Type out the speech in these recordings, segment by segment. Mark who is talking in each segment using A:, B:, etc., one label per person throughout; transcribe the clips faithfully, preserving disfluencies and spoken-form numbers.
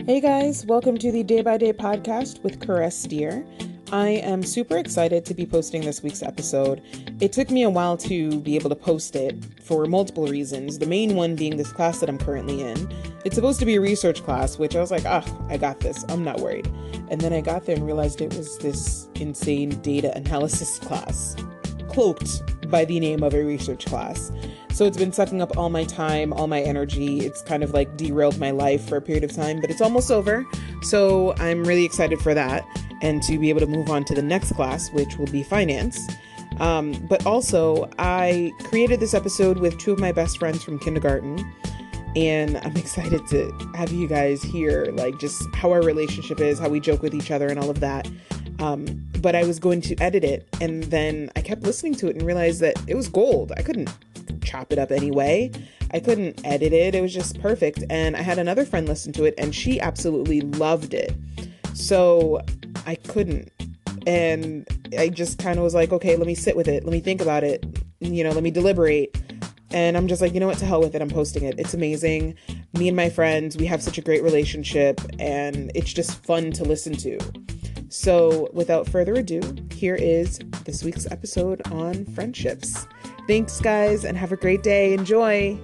A: Hey guys, welcome to the Day by Day podcast with Caress Deer. I am super excited to be posting this week's episode. It took me a while to be able to post it for multiple reasons. The main one being this class that I'm currently in. It's supposed to be a research class, which I was like, ah, I got this. I'm not worried. And then I got there and realized it was this insane data analysis class, cloaked by the name of a research class. So it's been sucking up all my time, all my energy. It's kind of like derailed my life for a period of time, but it's almost over. So I'm really excited for that and to be able to move on to the next class, which will be finance. Um, but also, I created this episode with two of my best friends from kindergarten, and I'm excited to have you guys hear like just how our relationship is, how we joke with each other and all of that. Um, but I was going to edit it, and then I kept listening to it and realized that it was gold. I couldn't chop it up anyway. I couldn't edit it. It was just perfect. And I had another friend listen to it, and she absolutely loved it. So I couldn't. And I just kind of was like, okay, let me sit with it. Let me think about it. You know, let me deliberate. And I'm just like, you know what, to hell with it. I'm posting it. It's amazing. Me and my friends, we have such a great relationship, and it's just fun to listen to. So without further ado, here is this week's episode on friendships. Thanks, guys, and have a great day. Enjoy.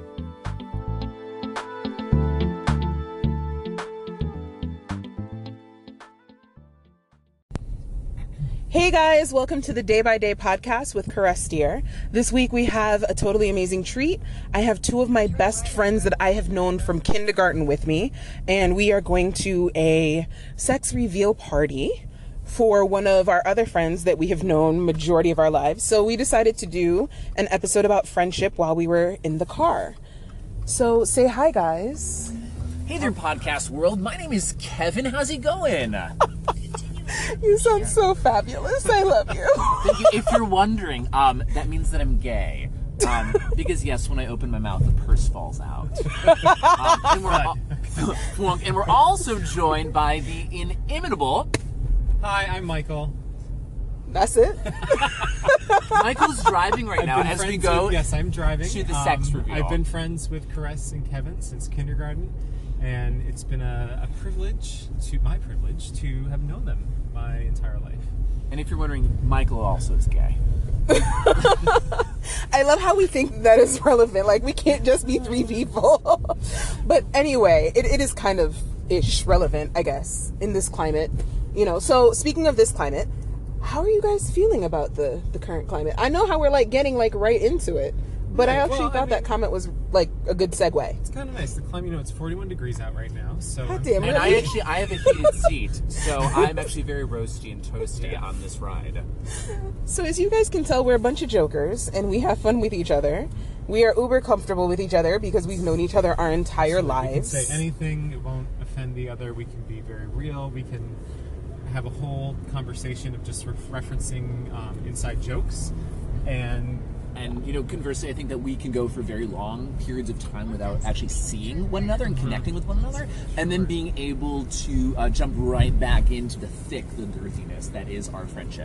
A: Hey guys, welcome to the Day by Day podcast with Caress Deer. This week we have a totally amazing treat. I have two of my best friends that I have known from kindergarten with me, and we are going to a sex reveal party for one of our other friends that we have known majority of our lives. So we decided to do an episode about friendship while we were in the car. So say hi, guys.
B: Hey there, podcast world. My name is Kevin. How's it going?
A: You sound so fabulous. I love you.
B: Thank you. If you're wondering, um, that means that I'm gay. Um, because yes, when I open my mouth, the purse falls out. um, and, we're al- and we're also joined by the inimitable.
C: Hi, I'm Michael.
A: That's it?
B: Michael's driving right
C: I've
B: now
C: been
B: as we
C: friends
B: go.
C: With, yes, I'm driving
B: to the sex
C: Um,
B: reveal.
C: I've been friends with Caress and Kevin since kindergarten, and it's been a, a privilege, to my privilege, to have known them my entire life.
B: And if you're wondering, Michael also is gay.
A: I love how we think that is relevant. Like, we can't just be three people. But anyway, it, it is kind of ish relevant, I guess, in this climate. You know, so speaking of this climate, how are you guys feeling about the, the current climate? I know how we're like getting like right into it, but
C: Right,
A: I actually
C: well,
A: thought
C: I mean,
A: that comment was like a good segue.
C: It's kind of nice. The climate, you know, it's forty-one degrees out right now, so...
A: God damn,
B: And I
A: really?
B: actually, I have a heated seat, so I'm actually very roasty and toasty on this ride.
A: So as you guys can tell, we're a bunch of jokers, and we have fun with each other. We are uber comfortable with each other because we've known each other our entire
C: So
A: lives.
C: We can say anything, it won't offend the other. We can be very real. We can have a whole conversation of just re- referencing um, inside jokes, and
B: And, you know, conversely, I think that we can go for very long periods of time without actually seeing one another and connecting with one another, and then being able to uh, jump right back into the thick, the girthiness that is our friendship.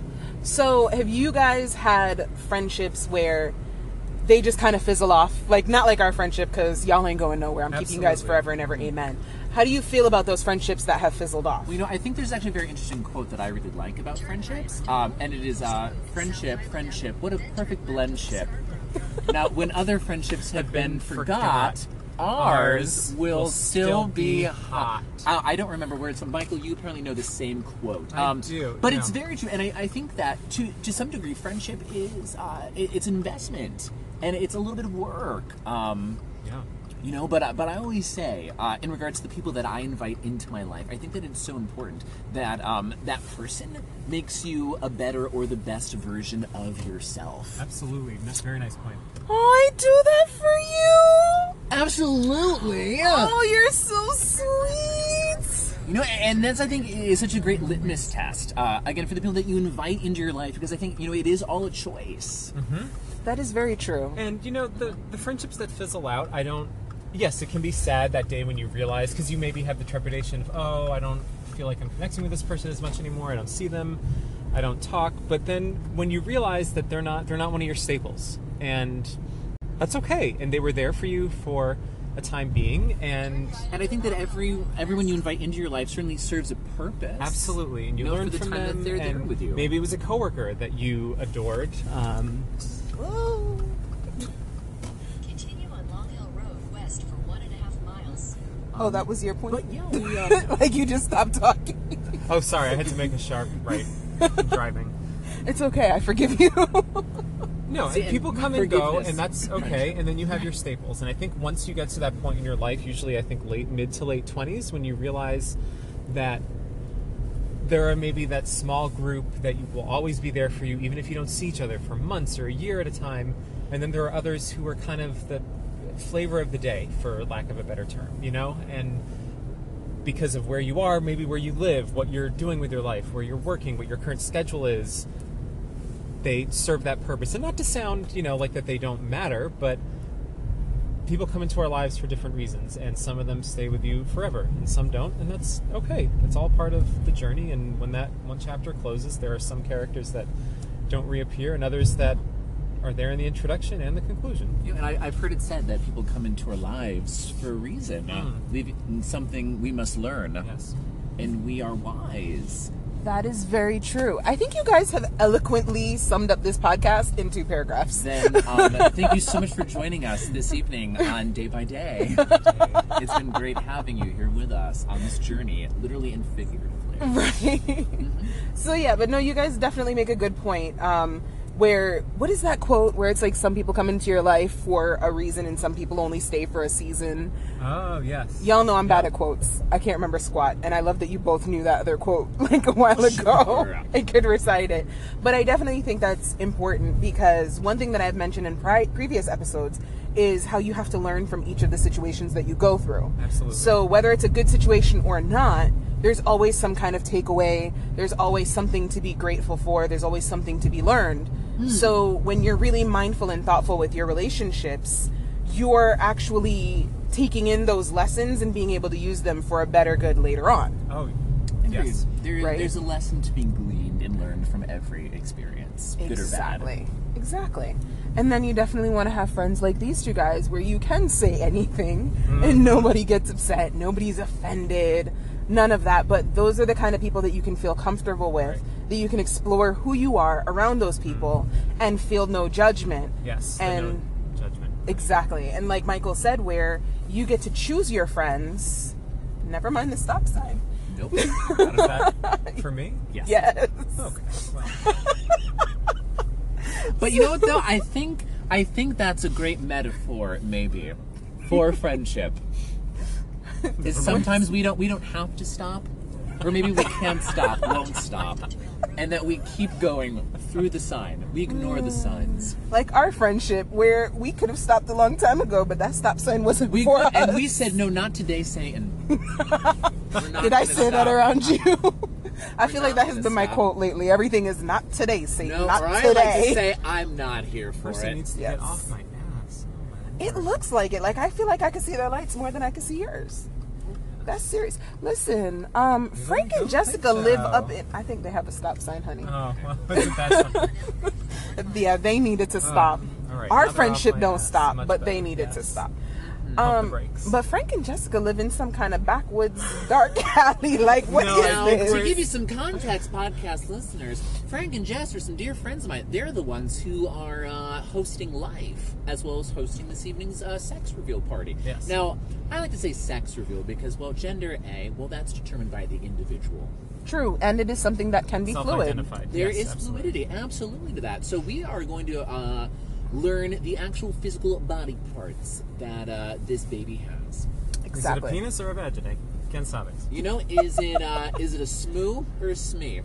A: So have you guys had friendships where they just kind of fizzle off? Like, not like our friendship, because y'all ain't going nowhere. I'm keeping you guys
C: Absolutely.
A: forever and ever. Amen. How do you feel about those friendships that have fizzled off?
B: Well, you know, I think there's actually a very interesting quote that I really like about friendships, um, and it is, uh, friendship, friendship, what a perfect blend ship. Now, when other friendships have been forgot, ours will still be hot. I, I don't remember where it's from. Michael, you apparently know the same quote.
C: I do,
B: But
C: yeah.
B: it's very true, and I, I think that to to some degree, friendship is uh, it, it's an investment, and it's a little bit of work. Um,
C: yeah.
B: You know, but uh, but I always say, uh, in regards to the people that I invite into my life, I think that it's so important that um, that person makes you a better or the best version of yourself.
C: Absolutely. That's a very nice point.
A: Oh, I do that for you.
B: Absolutely.
A: Oh, you're so sweet.
B: You know, and that's, I think, is such a great litmus test, uh, again, for the people that you invite into your life, because I think, you know, it is all a choice.
C: Mm-hmm.
A: That is very true.
C: And, you know, the, the friendships that fizzle out, I don't... Yes, it can be sad that day when you realize, because you maybe have the trepidation of, oh, I don't feel like I'm connecting with this person as much anymore. I don't see them. I don't talk. But then when you realize that they're not they're not one of your staples, and that's okay. And they were there for you for a time being, and
B: And I think that every everyone you invite into your life certainly serves a purpose.
C: absolutely, and you,
B: You know,
C: learn
B: for the
C: from
B: time that
C: them.
B: they're there
C: and
B: with you.
C: Maybe it was a coworker that you adored. Um,
D: Continue on Long Hill Road west for one and a half miles.
A: Oh, that was your point?
B: But yeah, we, uh,
A: Like you just stopped talking.
C: oh, sorry, I had to make a sharp right. I'm driving.
A: It's okay, I forgive you.
C: No,
B: See,
C: and people
B: and
C: come and go,
B: forgiveness.
C: and that's okay. And then you have your staples. And I think once you get to that point in your life, usually I think late, mid to late twenties, when you realize that there are maybe that small group that you will always be there for you, even if you don't see each other for months or a year at a time. And then there are others who are kind of the flavor of the day, for lack of a better term, you know? And because of where you are, maybe where you live, what you're doing with your life, where you're working, what your current schedule is, they serve that purpose. And not to sound, you know, like that they don't matter, but people come into our lives for different reasons, and some of them stay with you forever, and some don't, and that's okay. It's all part of the journey, and when that one chapter closes, there are some characters that don't reappear, and others that are there in the introduction and the conclusion.
B: You know, and I, I've heard it said that people come into our lives for a reason, uh,
C: Mm.
B: leaving something we must learn,
C: Yes.
B: and we are wise.
A: That is very true. I think you guys have eloquently summed up this podcast in two paragraphs.
B: Then, um, thank you so much for joining us this evening on Day by Day. It's been great having you here with us on this journey, literally and figuratively.
A: Right. So yeah, but no, you guys definitely make a good point. Um, where, what is that quote where it's like some people come into your life for a reason and some people only stay for a season?
C: Oh, yes.
A: Y'all know I'm bad at quotes. I can't remember squat. And I love that you both knew that other quote like a while ago.
B: Sure.
A: I could recite it. But I definitely think that's important because one thing that I've mentioned in pri- previous episodes is how you have to learn from each of the situations that you go through.
C: Absolutely.
A: So whether it's a good situation or not, there's always some kind of takeaway. There's always something to be grateful for. There's always something to be learned. Mm. So when you're really mindful and thoughtful with your relationships, you're actually taking in those lessons and being able to use them for a better good later on.
C: Oh,
B: Agreed.
C: yes.
B: There,
A: Right?
B: There's a lesson to be gleaned and learned from every experience, good or bad.
A: Exactly. Exactly. And then you definitely want to have friends like these two guys where you can say anything
C: Mm.
A: and nobody gets upset, nobody's offended, none of that. But those are the kind of people that you can feel comfortable with,
C: Right.
A: that you can explore who you are around those people and feel no judgment.
C: Yes. the
A: And
C: no judgment.
A: exactly. And like Michael said, where you get to choose your friends, never mind the stop sign.
B: Nope.
C: How does that for me?
B: Yes.
A: Yes.
C: Okay. Well,
B: But you know what though? I think I think that's a great metaphor, maybe, for friendship. Is sometimes we don't we don't have to stop, or maybe we can't stop, won't stop, and that we keep going through the sign. We ignore the signs.
A: Like our friendship, where we could have stopped a long time ago, but that stop sign wasn't
B: We
A: for us.
B: and we said no, not today, Satan. We're not
A: Did I
B: gonna
A: say that
B: stop.
A: around you? I feel like
B: not
A: that has
B: gonna
A: been my
B: stop.
A: quote lately. Everything is not today, Satan.
B: No,
A: not
B: or I
A: today.
B: like to say I'm not here for
C: person
B: it.
C: needs to
A: Yes.
C: get off my ass. Oh, my
A: It looks like it. Like I feel like I can see their lights more than I can see yours. That's serious. Listen, um, Frank and
C: don't
A: Jessica
C: think
A: live
C: so.
A: up in. I think they have a stop sign, honey.
C: Oh, well, isn't that something?
A: Yeah, they needed to stop.
C: all right. Now
A: Our
C: they're
A: friendship
C: off my
A: don't
C: ass.
A: stop,
C: Much
A: but they
C: better,
A: needed to
C: yes.
A: stop.
C: Pump the
A: Um,
C: brakes.
A: but Frank and Jessica live in some kind of backwoods dark alley. Like, what is
C: No,
B: Now,
A: this?
B: to give you some context, podcast listeners, Frank and Jess are some dear friends of mine. They're the ones who are uh, hosting Life, as well as hosting this evening's uh, sex reveal party.
C: Yes.
B: Now, I like to say sex reveal because, well, gender A, well, that's determined by the individual.
A: True, and it is something that can be fluid.
C: Self-identified.
B: There
C: yes,
B: is
C: absolutely.
B: fluidity, absolutely, to that. So we are going to uh, learn the actual physical body parts that uh, this baby has.
A: Exactly.
C: Is it a penis or a vagina? Ken Sabes.
B: You know, is it uh, is it a smoo or a smee?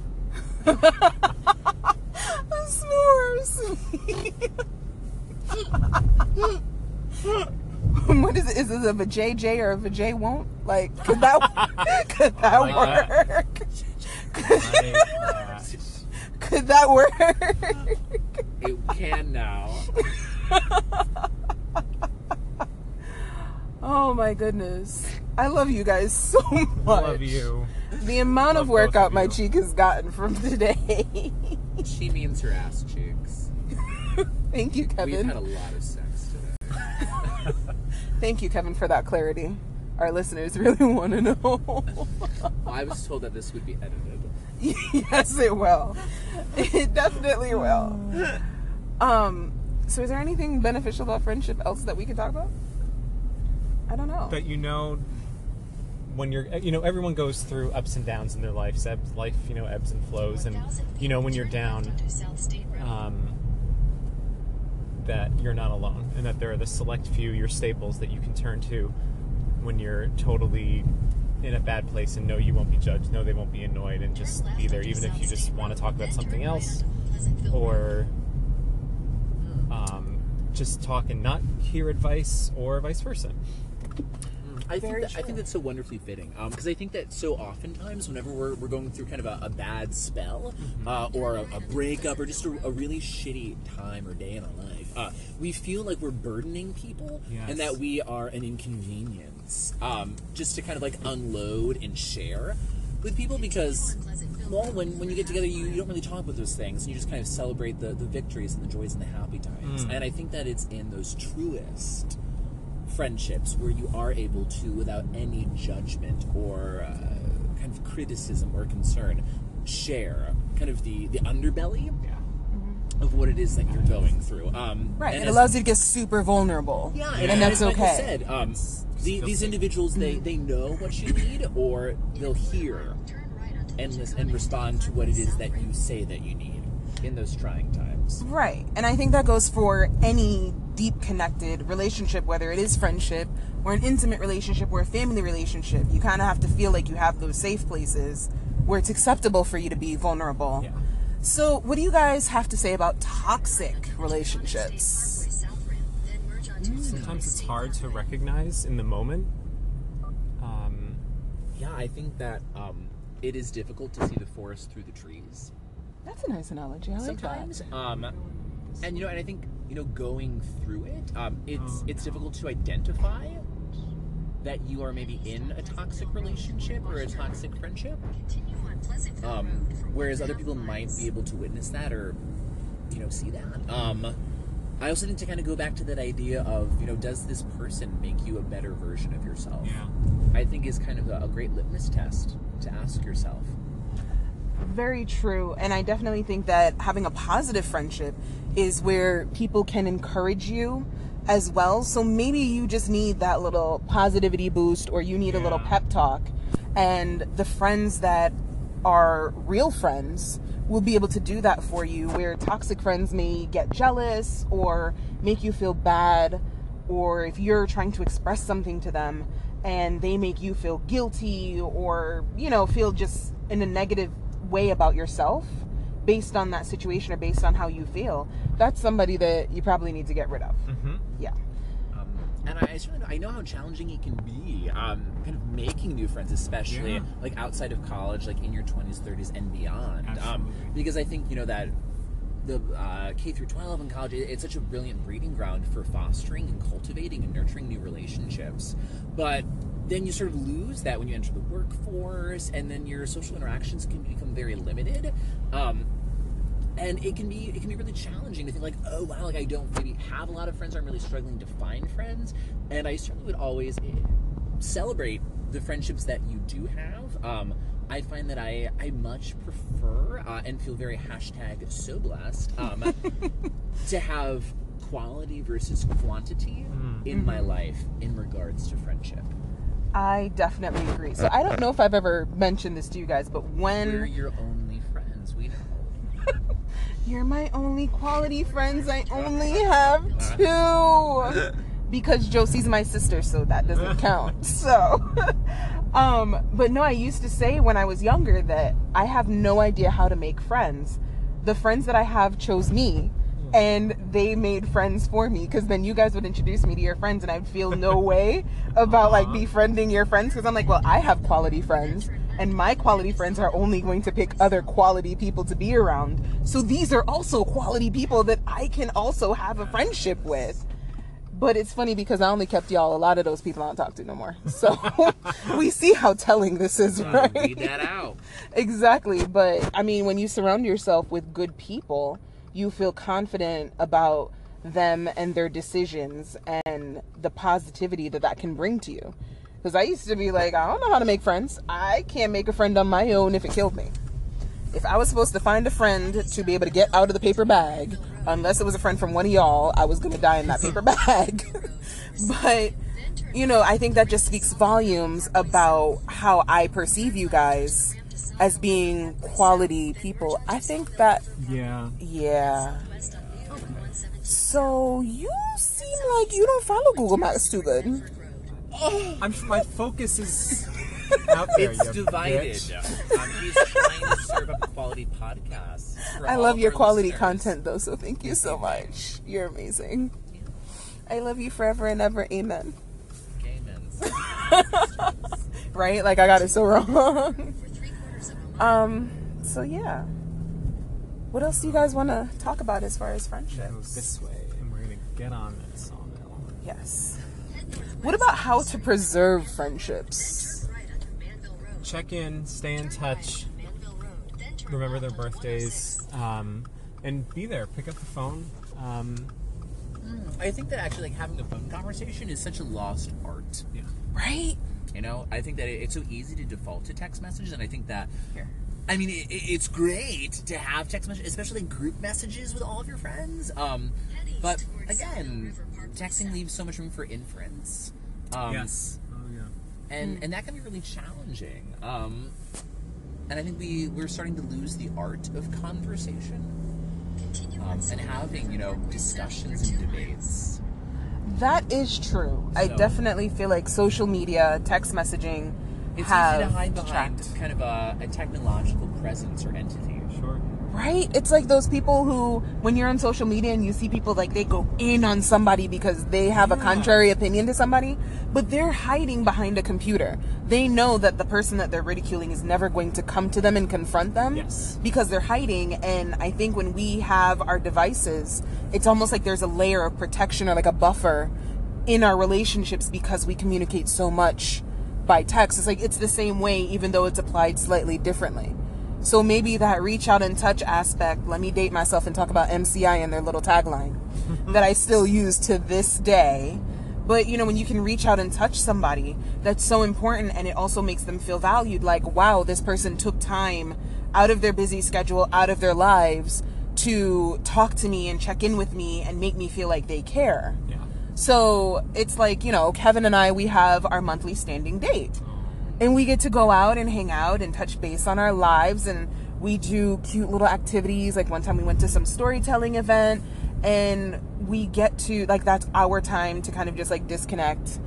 A: S'mores. What is it? Is it a vajay or a vajay won't? Like, could that could that
C: like that.
A: work?
C: Like that.
A: Could that work?
B: It can now.
A: Oh my goodness. I love you guys so much.
C: Love you.
A: The amount
C: Love
A: of
C: both
A: workout
C: of
A: my
C: you.
A: cheek has gotten from today.
B: She means her ass cheeks.
A: Thank you,
B: We've
A: Kevin.
B: had a lot of sex today.
A: Thank you, Kevin, for that clarity. Our listeners really want to know.
B: Well, I was told that this would be edited.
A: Yes, it will. It definitely will. Um, so is there anything beneficial about friendship else that we could talk about? I don't know.
C: That you know, when you're, you know, everyone goes through ups and downs in their life. Ebbs, life, you know, ebbs and flows, and you know when you're down, um, that you're not alone, and that there are the select few, your staples, that you can turn to when you're totally in a bad place, and know you won't be judged, know they won't be annoyed, and just be there, even if you just want to talk about something else, or um, just talk and not hear advice, or vice versa.
B: I
A: Very
B: think that, I
A: true.
B: think that's so wonderfully fitting, because I think that so oftentimes whenever we're, we're going through kind of a, a bad spell, uh, or a, a breakup, or just a, a really shitty time or day in our life, uh, we feel like we're burdening people,
C: Yes.
B: and that we are an inconvenience, um, just to kind of like unload and share with people, because well, when, when you get together, you, you don't really talk about those things, and you just kind of celebrate the, the victories and the joys and the happy times,
C: Mm.
B: and I think that it's in those truest friendships where you are able to, without any judgment or uh, kind of criticism or concern, share kind of the, the underbelly
C: Yeah.
B: of what it is that you're going through. Um,
A: Right,
B: and
A: it
B: as-
A: allows you to get super vulnerable.
B: yeah,
A: and,
B: and,
A: that's
B: as Michael
A: okay.
B: said, um, the, these individuals, they, they know what you need, or they'll hear and, lis- and respond to what it is that you say that you need in those trying times.
A: Right, and I think that goes for any deep connected relationship, whether it is friendship or an intimate relationship or a family relationship. You kind of have to feel like you have those safe places where it's acceptable for you to be vulnerable.
C: Yeah.
A: So what do you guys have to say about toxic relationships?
C: Sometimes it's hard to recognize in the moment. Um,
B: Yeah, I think that um, it is difficult to see the forest through the trees.
A: That's a nice analogy. I like
B: sometimes.
A: that.
B: Um, and you know, and I think you know, going through it, um, it's it's difficult to identify that you are maybe in a toxic relationship or a toxic friendship. Um, whereas other people might be able to witness that or you know see that. Um, I also think to kind of go back to that idea of you know, does this person make you a better version of yourself?
C: yeah.
B: I think is kind of a, a great litmus test to ask yourself.
A: Very true. And I definitely think that having a positive friendship is where people can encourage you as well. So maybe you just need that little positivity boost, or you need a little
C: Yeah.
A: pep talk. And the friends that are real friends will be able to do that for you, where toxic friends may get jealous or make you feel bad, or if you're trying to express something to them and they make you feel guilty or, you know, feel just in a negative way about yourself based on that situation or based on how you feel, that's somebody that you probably need to get rid of.
C: Mm-hmm.
A: Yeah.
B: Um, and I, I certainly I know how challenging it can be, um, kind of making new friends, especially
C: Yeah.
B: like outside of college, like in your twenties, thirties, and beyond. Um,
C: Absolutely.
B: because I think you know that the uh, K through twelve in college, it, it's such a brilliant breeding ground for fostering and cultivating and nurturing new relationships. But then you sort of lose that when you enter the workforce, and then your social interactions can become very limited. Um, and it can be it can be really challenging to think like, oh wow, like I don't maybe have a lot of friends, or I'm really struggling to find friends. And I certainly would always eh, celebrate the friendships that you do have. Um, I find that I, I much prefer uh, and feel very hashtag so blessed um, to have quality versus quantity
C: Mm.
B: in my life in regards to friendship.
A: I definitely agree. So I don't know if I've ever mentioned this to you guys, but when
B: We're your only friends, we know.
A: you're my only quality friends, I only have two. Because Josie's my sister, so that doesn't count. So, um, but no, I used to say when I was younger that I have no idea how to make friends. The friends that I have chose me, and they made friends for me, because then you guys would introduce me to your friends, and I'd feel no way about like befriending your friends, because I'm like, well, I have quality friends, and my quality friends are only going to pick other quality people to be around. So these are also quality people that I can also have a friendship with. But it's funny because I only kept y'all. A lot of those people I don't talk to no more. So we see how telling this is, right?
B: Read that out.
A: Exactly. But I mean, when you surround yourself with good people, you feel confident about them and their decisions and the positivity that that can bring to you. Because I used to be like, I don't know how to make friends. I can't make a friend on my own if it killed me. If I was supposed to find a friend to be able to get out of the paper bag, unless it was a friend from one of y'all, I was going to die in that paper bag. But, you know, I think that just speaks volumes about how I perceive you guys as being quality people. I think that,
C: Yeah.
A: yeah. So you seem like you don't follow Google Maps too good.
C: I'm my focus is out there.
B: It's
C: you
B: divided.
C: bitch.
B: Um, he's trying to serve up quality podcasts. for
A: I
B: all
A: love
B: of
A: your
B: our
A: quality
B: listeners.
A: content though, so thank you so much. You're amazing. I love you forever and ever. Amen.
B: Gamins.
A: Right? Like I got it so wrong. um. So yeah. What else do you guys want to talk about as far as
C: Go
A: friendships?
C: this way, and we're gonna get on that sawmill.
A: Yes. What about how to preserve friendships?
C: Check in, stay in touch, remember their birthdays, um, and be there. Pick up the phone. Um,
B: I think that actually, like, having a phone conversation is such a lost art.
C: yeah.
A: Right?
B: You know, I think that it- it's so easy to default to text messages, and I think that,
A: Here.
B: I mean, it, it- it's great to have text messages, especially group messages with all of your friends. Um, but again, texting leaves so much room for inference. Um,
C: Yes. Oh yeah.
B: and and that can be really challenging. Um, and I think we we're starting to lose the art of conversation, um, and having, you know, discussions and debates.
A: That is true. I
B: So-
A: definitely feel like social media, text messaging
B: It's
A: have
B: easy to hide behind
A: detract.
B: kind of a, a technological presence or entity.
C: Sure.
A: Right? It's like those people who, when you're on social media and you see people like they go in on somebody because they have a
C: Yeah.
A: contrary opinion to somebody, but they're hiding behind a computer. They know that the person that they're ridiculing is never going to come to them and confront them
C: Yes.
A: because they're hiding. And I think when we have our devices, it's almost like there's a layer of protection or like a buffer in our relationships because we communicate so much by text. It's like it's the same way, even though it's applied slightly differently. So maybe that reach out and touch aspect, let me date myself and talk about M C I and their little tagline that I still use to this day. But, you know, when you can reach out and touch somebody, that's so important, and it also makes them feel valued. Like, wow, this person took time out of their busy schedule, out of their lives to talk to me and check in with me and make me feel like they care.
C: Yeah.
A: So it's like, you know, Kevin and I, we have our monthly standing date. And we get to go out and hang out and touch base on our lives. And we do cute little activities. Like one time we went to some storytelling event. And we get to, like, that's our time to kind of just, like, disconnect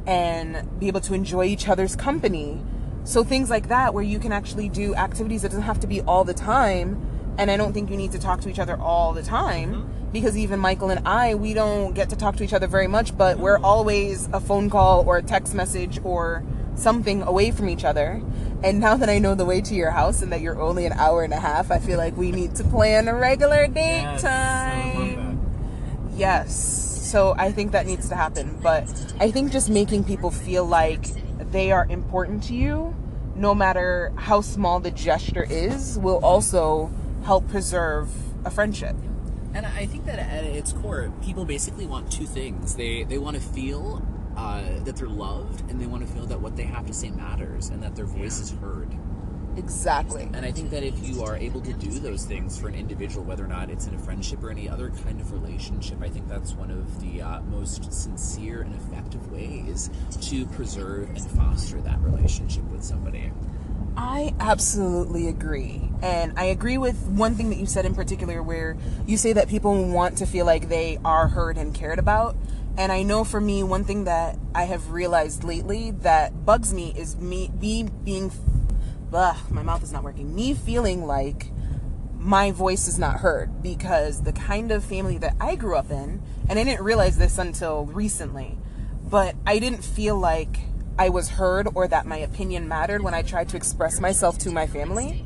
A: and be able to enjoy each other's company. So things like that where you can actually do activities. It doesn't have to be all the time. And I don't think you need to talk to each other all the time. Because even Michael and I, we don't get to talk to each other very much. But we're always a phone call or a text message or something away from each other. And now that I know the way to your house and that you're only an hour and a half, I feel like we need to plan a regular date
C: Yes, I love
A: time. Yes. So I think that needs to happen. But I think just making people feel like they are important to you, no matter how small the gesture is, will also help preserve a friendship.
B: And I think that at its core, people basically want two things. They they want to feel uh, that they're loved, and they want to feel that what they have to say matters, and that their voice is heard.
A: Exactly.
B: And I think that if you are able to do those things for an individual, whether or not it's in a friendship or any other kind of relationship, I think that's one of the uh, most sincere and effective ways to preserve and foster that relationship with somebody.
A: I absolutely agree. And I agree with one thing that you said in particular, where you say that people want to feel like they are heard and cared about. And I know for me, one thing that I have realized lately that bugs me is me, me being, ugh, my mouth is not working, me feeling like my voice is not heard. Because the kind of family that I grew up in, and I didn't realize this until recently, but I didn't feel like I was heard or that my opinion mattered when I tried to express myself to my family.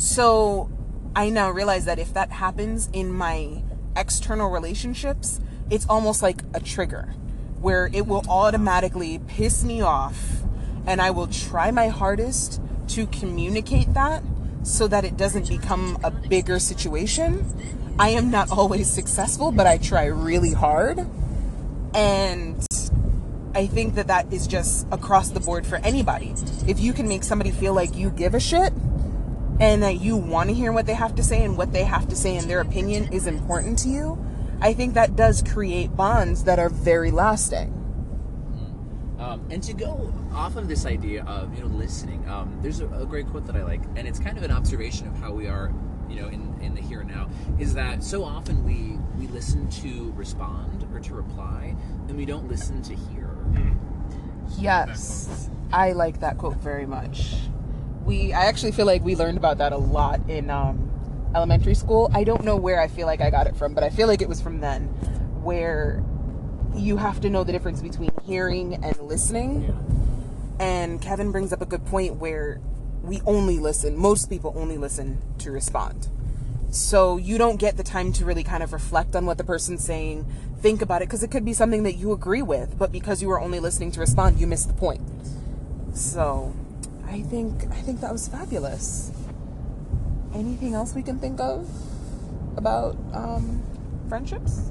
A: So I now realize that if that happens in my external relationships, it's almost like a trigger where it will automatically piss me off, and I will try my hardest to communicate that so that it doesn't become a bigger situation. I am not always successful, but I try really hard. And I think that that is just across the board for anybody. If you can make somebody feel like you give a shit and that you want to hear what they have to say and what they have to say and their opinion is important to you, I think that does create bonds that are very lasting.
B: Um, and to go off of this idea of, you know, listening, um, there's a, a great quote that I like, and it's kind of an observation of how we are, you know, in, in the here and now, is that so often we, we listen to respond or to reply, and we don't listen to hear.
A: Yes, I like that quote very much. We, I actually feel like we learned about that a lot in um, elementary school. I don't know where I feel like I got it from, but I feel like it was from then, where you have to know the difference between hearing and listening.
C: Yeah.
A: And Kevin brings up a good point where we only listen. Most people only listen to respond. So you don't get the time to really kind of reflect on what the person's saying, think about it, because it could be something that you agree with, but because you were only listening to respond, you missed the point. So I think I think that was fabulous. Anything else we can think of about um, friendships?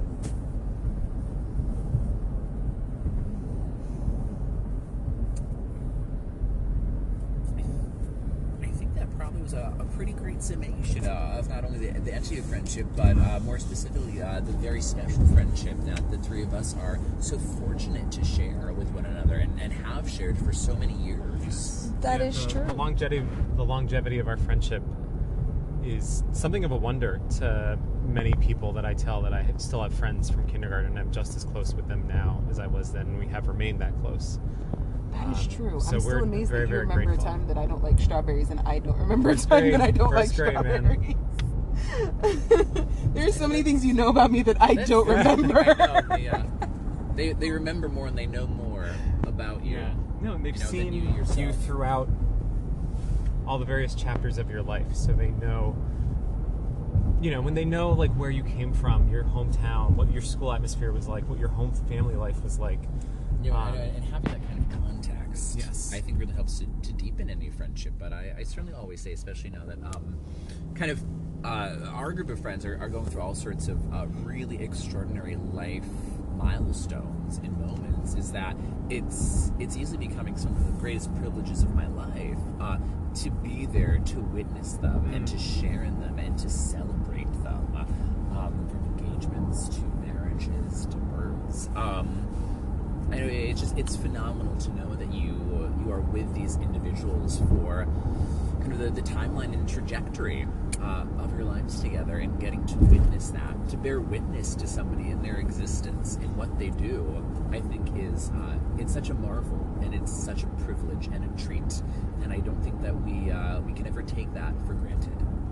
B: Was a, a pretty great summation uh, of not only the, the entity of friendship, but uh, more specifically uh, the very special friendship that the three of us are so fortunate to share with one another and, and have shared for so many years.
A: That
C: Yeah,
A: is
C: the,
A: true.
C: The longevity, the longevity of our friendship is something of a wonder to many people that I tell that I still have friends from kindergarten and I'm just as close with them now as I was then. We have remained that close.
A: That is true.
C: So
A: I'm
C: we're
A: still amazed
C: very,
A: that you
C: very
A: remember
C: grateful.
A: a time that I don't like strawberries and I don't remember
C: First
A: a time
C: grade.
A: that I don't
C: First
A: like
C: grade, man.
A: strawberries. There's so many things you know about me that I
B: That's-
A: don't remember.
B: I know, they, uh, they, they remember more and they know more about you.
C: Yeah. No, and they've
B: You know,
C: seen
B: than you
C: you,
B: yourself.
C: throughout all the various chapters of your life, so they know. You know, when they know like where you came from, your hometown, what your school atmosphere was like, what your home family life was like.
B: You know,
C: Um,
B: and, and having that kind of context,
C: Yes.
B: I think really helps to, to deepen any friendship. But I, I certainly always say, especially now that um, kind of uh, our group of friends are, are going through all sorts of uh, really extraordinary life milestones and moments, is that it's it's easily becoming some of the greatest privileges of my life uh, to be there, to witness them,
C: Mm.
B: and to share in them, and to celebrate them, uh, um, from engagements to marriages to births. Um, I know it's just it's phenomenal to know that you you are with these individuals for kind of the, the timeline and trajectory uh, of your lives together, and getting to witness that, to bear witness to somebody in their existence and what they do, I think is uh, it's such a marvel, and it's such a privilege and a treat, and I don't think that we uh, we can ever take that for granted.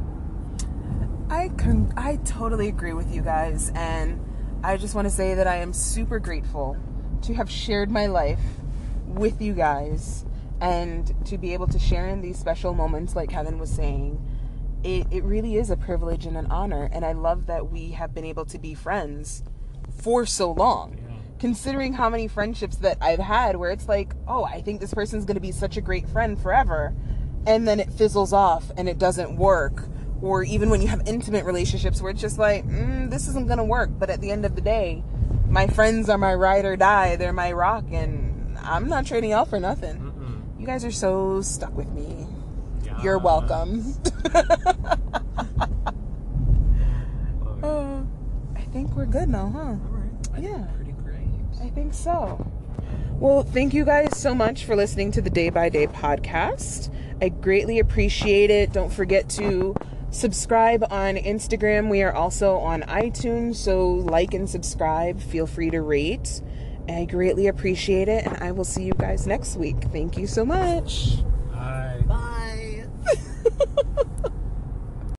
A: I con- I totally agree with you guys, and I just want to say that I am super grateful to have shared my life with you guys, and to be able to share in these special moments like Kevin was saying. It, it really is a privilege and an honor, and I love that we have been able to be friends for so long.
C: Yeah.
A: Considering how many friendships that I've had where it's like, oh, I think this person's going to be such a great friend forever, and then it fizzles off and it doesn't work. Or even when you have intimate relationships where it's just like, mm, this isn't going to work, but at the end of the day, my friends are my ride or die, they're my rock, and I'm not trading out for nothing.
C: Mm-mm.
A: You guys are so stuck with me.
C: Yeah.
A: You're welcome.
C: Love it.
A: Uh, I think we're good now, huh?
C: All right.
B: I think
A: Yeah.
B: pretty great.
A: I think so. Well, thank you guys so much for listening to the Day by Day podcast. I greatly appreciate it. Don't forget to subscribe on Instagram. We are also on iTunes, so like and subscribe. Feel free to rate. I greatly appreciate it, and I will see you guys next week. Thank you so much.